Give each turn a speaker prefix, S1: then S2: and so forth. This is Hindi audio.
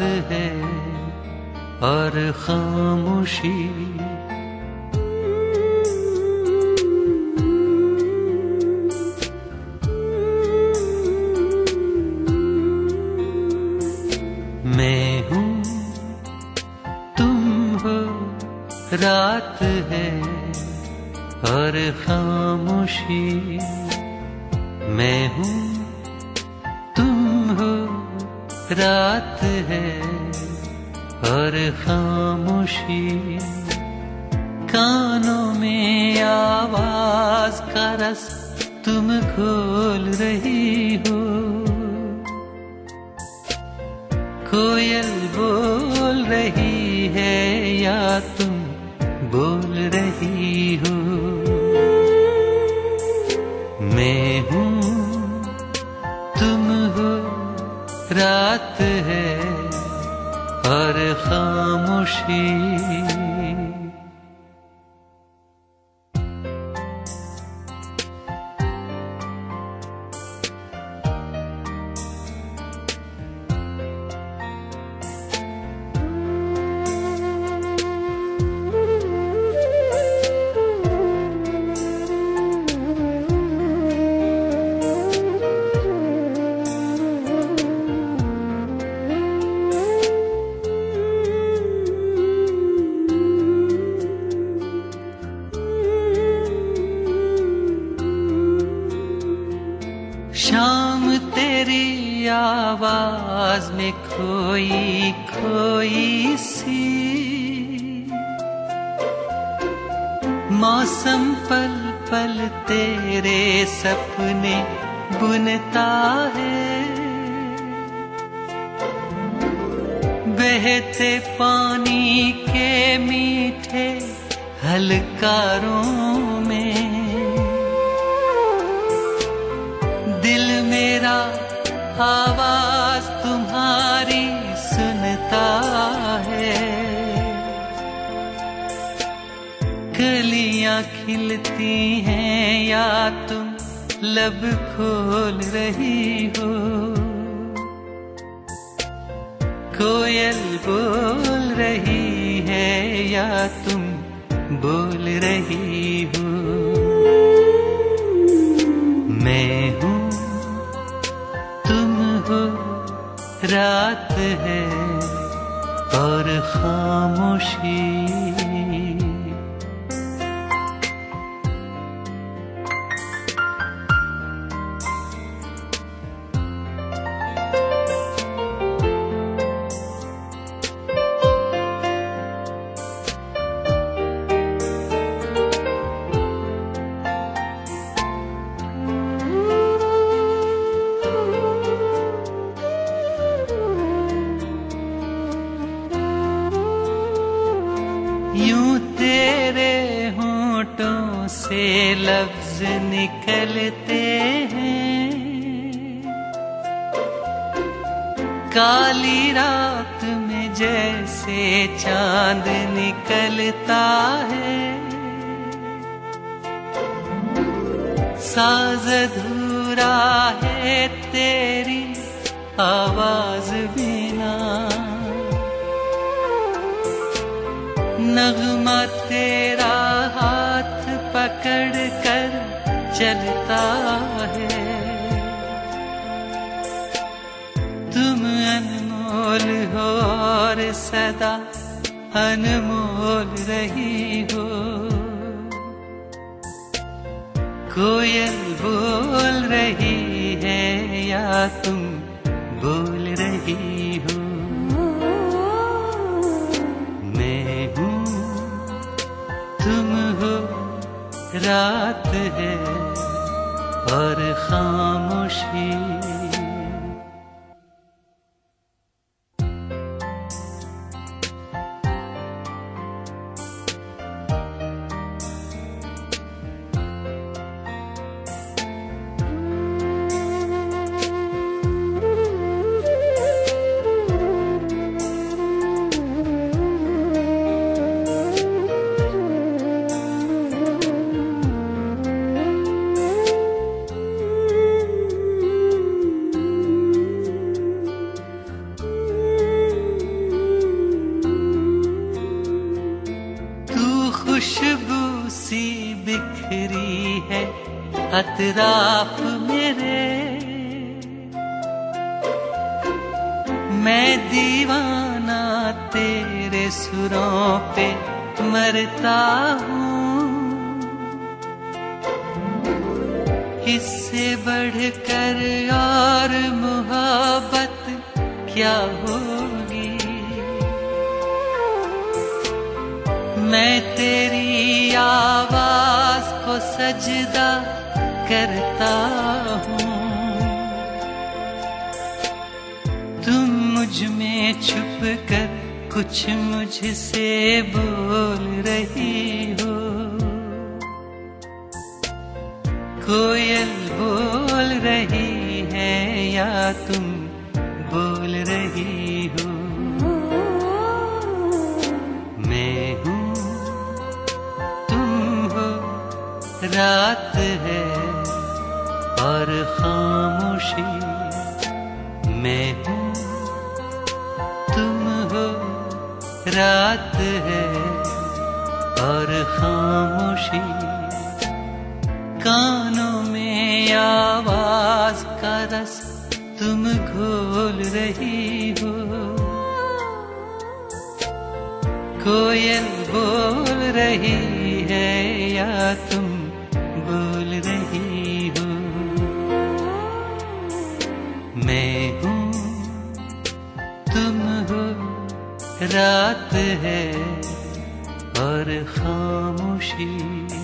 S1: है और खामोशी। मैं हूँ तुम हो, रात है और खामोशी। मैं हूँ तुम हो, रात है और खामोशी। कानों में आवाज का रस तुम घोल रही हो। कोयल बोल रही है या तुम बोल रही हो। मैं हूँ तुम हो, रात है और खामोशी। शाम तेरी आवाज में खोई खोई सी। मौसम पल पल तेरे सपने बुनता है। बहते पानी के मीठे हलकारों में दिल मेरा आवाज तुम्हारी सुनता है। कलियां खिलती हैं या तुम लब खोल रही हो। कोयल बोल रही है या तुम बोल रही हो। मैं हूँ तुम हो, रात है और खामोशी। यूं तेरे होठों से लफ्ज निकलते हैं। काली रात में जैसे चांद निकलता है। साज अधूरा है तेरी आवाज बिना। नगमा तेरा हाथ पकड़ कर चलता है। तुम अनमोल हो और सदा अनमोल रही हो। कोयल बोल रही है या तुम बोल रही हो। रात है और खामोशी। अतराफ मेरे। मैं दीवाना तेरे सुरों पे मरता हूँ। इससे बढ़कर और मोहब्बत क्या होगी। मैं तेरी आवाज को सजदा करता हूँ। तुम मुझ में छुप कर कुछ मुझसे बोल रही हो। कोयल बोल रही है या तुम बोल रही हो। मैं हूँ, तुम हो, रात है और खामोशी। मैं हूँ, तुम हो, रात है और खामोशी। कानों में आवाज का रस तुम घोल रही हो। कोयल बोल रही है या तुम बोल रही हो। मैं हूँ, तुम हो, रात है और खामोशी।